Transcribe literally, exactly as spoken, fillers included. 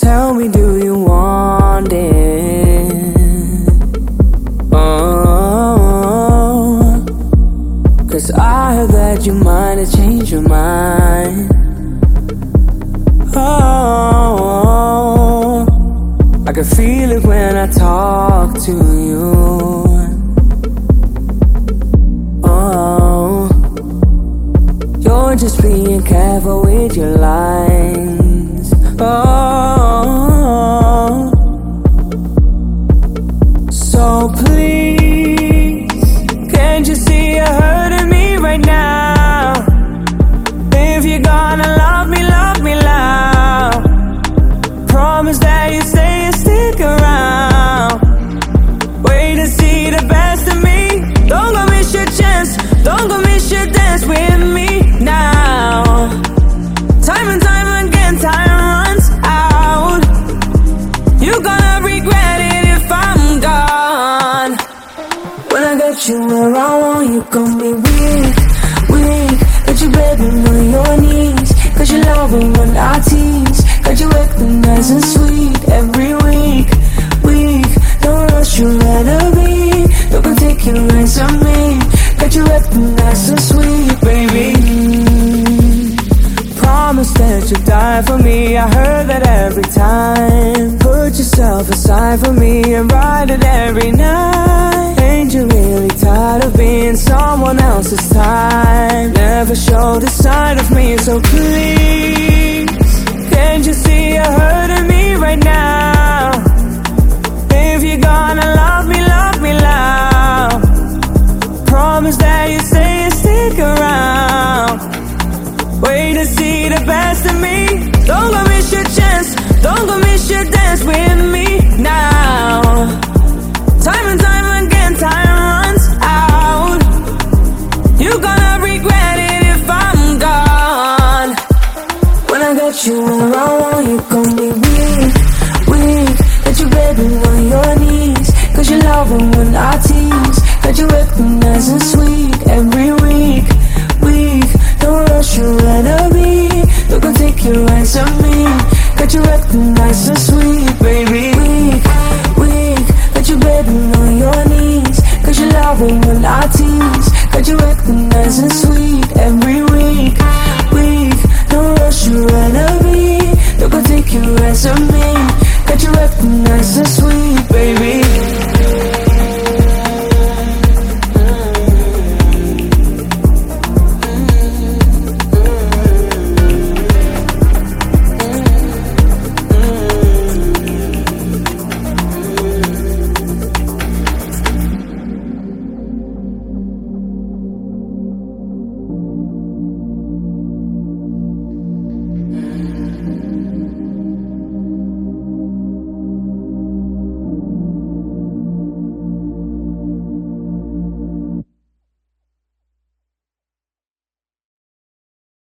Tell me, do you want it? Oh, 'cause I heard that you might have changed your mind. Oh, I can feel it when I talk to you. Oh, you're just being careful with your lines. Oh, so please, can't you see you're hurting me right now? If you're gonna love me, love me loud. Promise that you stay and stick around. Wait to see the best of me. Don't go miss your chance. Don't go miss your dance with me now. Time and time again, time runs out. You're gonna regret it if I'm gone. When I got you around, you gon' be weak, weak. Got you begging on your knees, 'cause you love it when I tease. Got you acting nice and sweet every week, week. Don't rush, you'd rather be. Don't go take your eyes on me. Got you acting nice and sweet, baby. Promise that you'll die for me. I heard that every time. Put yourself aside for me and ride it every night. Ain't you really tired of being someone else's time? Never showed a side of me, so please, can't you see you're hurting me right now? If you're gonna love me, love me loud. Promise that you stay and stick around. Wait to see the best of me. Don't go miss your chance. Don't go miss your dance with me now. Time and time again, time runs out. You're gonna regret it if I'm gone. When I got you around, you gon' be weak, weak. Got you begging on your knees, 'cause you love it when I tease. Got you acting nice and sweet every week, week. Don't rush, you'd rather be. Don't go take your eyes on me. Got you acting nice and sweet, baby. Weak, weak. Got you begging on your knees, 'cause you love it when I tease. Got you acting nice and sweet every week.